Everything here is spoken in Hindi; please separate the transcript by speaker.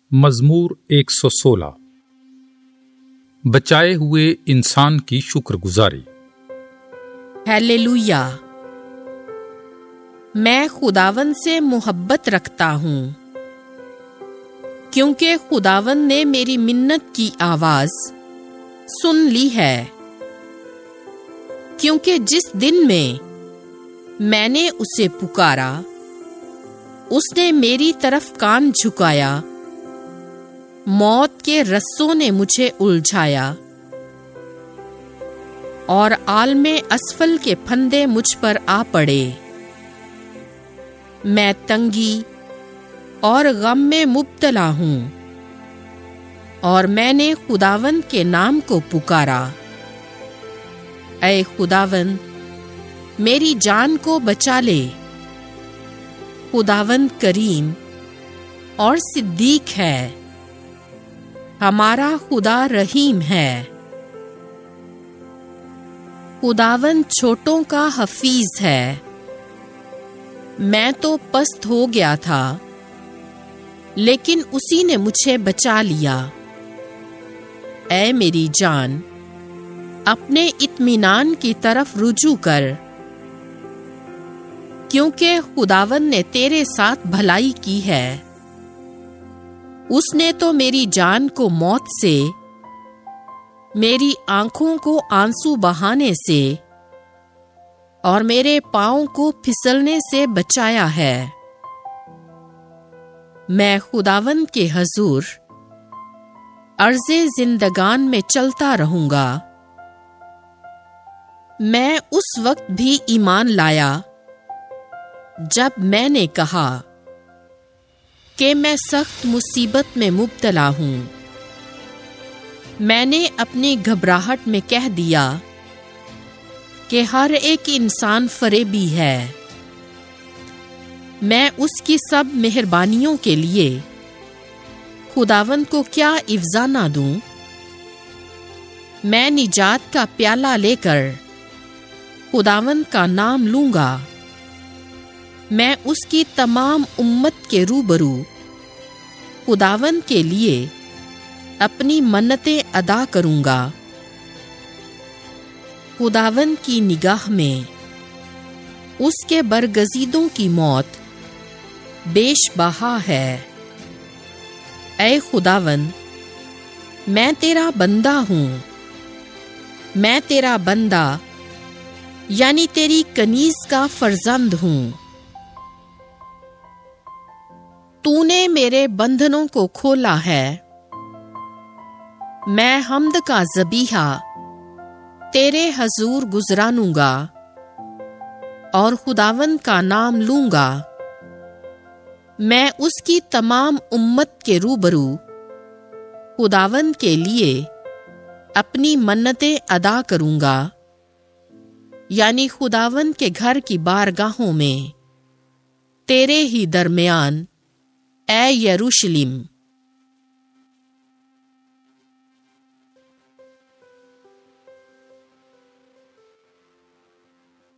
Speaker 1: मज़मूर 116। बचाए हुए इंसान की शुक्रगुजारी।
Speaker 2: हालेलुया। मैं खुदावन से मोहब्बत रखता हूँ, क्योंकि खुदावन ने मेरी मिन्नत की आवाज सुन ली है। क्योंकि जिस दिन में मैंने उसे पुकारा, उसने मेरी तरफ कान झुकाया। मौत के रस्सों ने मुझे उलझाया और आलमे असफल के फंदे मुझ पर आ पड़े। मैं तंगी और गम में मुब्तला हूँ, और मैंने खुदावन के नाम को पुकारा। ऐ खुदावन, मेरी जान को बचा ले। खुदावन करीम और सिद्दीक है, हमारा खुदा रहीम है। खुदावन छोटों का हफीज है। मैं तो पस्त हो गया था, लेकिन उसी ने मुझे बचा लिया। ऐ मेरी जान, अपने इत्मीनान की तरफ रुजू कर, क्योंकि खुदावन ने तेरे साथ भलाई की है। उसने तो मेरी जान को मौत से, मेरी आंखों को आंसू बहाने से और मेरे पांव को फिसलने से बचाया है। मैं खुदावन के हजूर अर्ज़े जिंदगान में चलता रहूंगा। मैं उस वक्त भी ईमान लाया जब मैंने कहा कि मैं सख्त मुसीबत में मुब्तला हूं। मैंने अपनी घबराहट में कह दिया कि हर एक इंसान फरेबी है। मैं उसकी सब मेहरबानियों के लिए खुदावन को क्या इफ्ज़ा दूं। मैं निजात का प्याला लेकर खुदावन का नाम लूंगा। मैं उसकी तमाम उम्मत के रूबरू खुदावन के लिए अपनी मन्नतें अदा करूंगा। खुदावन की निगाह में उसके बरगज़ीदों की मौत बेशबहा है। ऐ खुदावन, मैं तेरा बंदा हूँ। मैं तेरा बंदा यानी तेरी कनीज का फर्जंद हूँ। तूने मेरे बंधनों को खोला है। मैं हम्द का ज़बीहा तेरे हजूर गुजरानूंगा और खुदावन का नाम लूंगा। मैं उसकी तमाम उम्मत के रूबरू खुदावन के लिए अपनी मन्नतें अदा करूंगा, यानी खुदावन के घर की बारगाहों में तेरे ही दरमियान, ऐ यरूशलेम।